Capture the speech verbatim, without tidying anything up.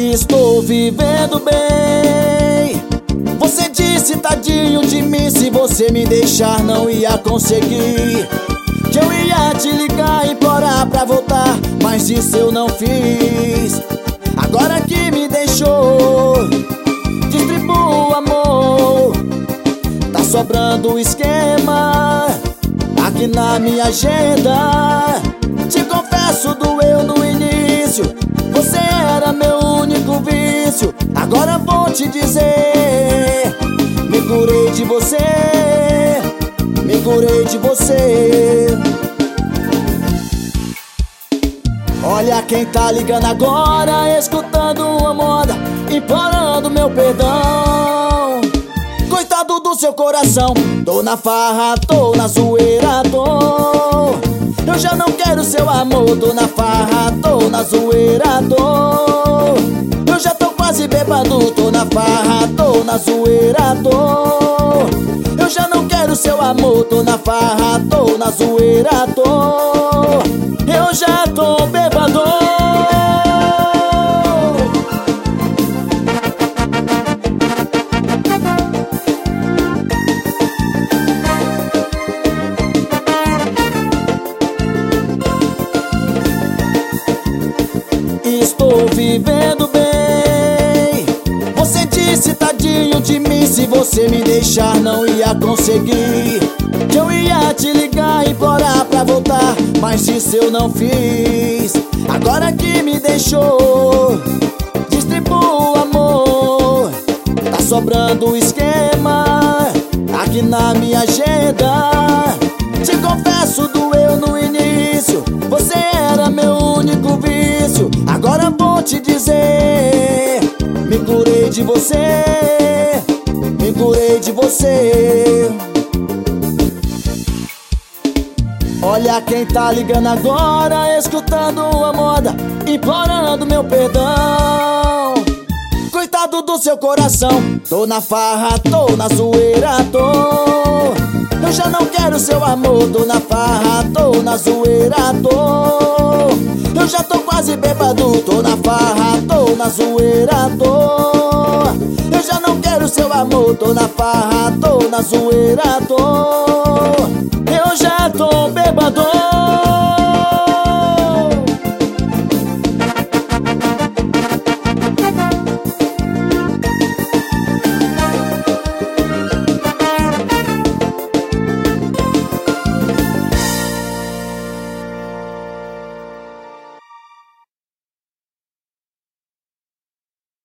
Estou vivendo bem. Você disse tadinho de mim, se você me deixar não ia conseguir. Que eu ia te ligar e implorar pra voltar, mas isso eu não fiz. Agora que me deixou, distribua amor. Tá sobrando esquema aqui na minha agenda. Te confesso, doeu no início, você era meu único vício. Agora vou te dizer, me curei de você, me curei de você. Olha quem tá ligando agora, escutando uma moda, implorando meu perdão. Coitado do seu coração, tô na farra, tô na zoeira, tô. Eu já não quero seu amor, tô na farra, tô na zoeira, tô. Eu já tô quase bêbado, tô na farra, tô na zoeira, tô. Eu já não quero seu amor, tô na farra, tô na zoeira, tô. Eu já tô bêbado. Estou vivendo bem. Você disse tadinho de mim, se você me deixar não ia conseguir. Que eu ia te ligar e implorar pra voltar, mas isso eu não fiz. Agora que me deixou, distribua amor. Tá sobrando esquema aqui na minha agenda. Te confesso, doeu no início, você era meu único vício. Agora vou te dizer, me curei de você, me curei de você. Olha quem tá ligando agora, escutando a moda, implorando meu perdão. Coitado do seu coração, tô na farra, tô na zoeira, tô. Eu já não quero seu amor, tô na farra, tô na zoeira, tô. Eu já tô quase bêbado, tô na farra, tô na zoeira, tô. Eu já não quero seu amor, tô na farra, tô na zoeira, tô. Eu já tô bêbado.